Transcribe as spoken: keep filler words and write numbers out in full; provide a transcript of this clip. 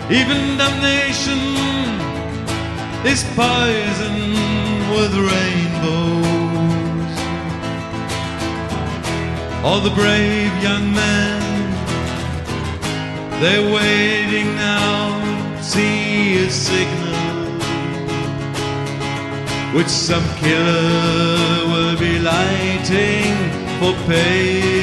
Even damnation is poison with rainbows. All the brave young men, they're waiting now to see a signal, which some killer will be lighting for pay.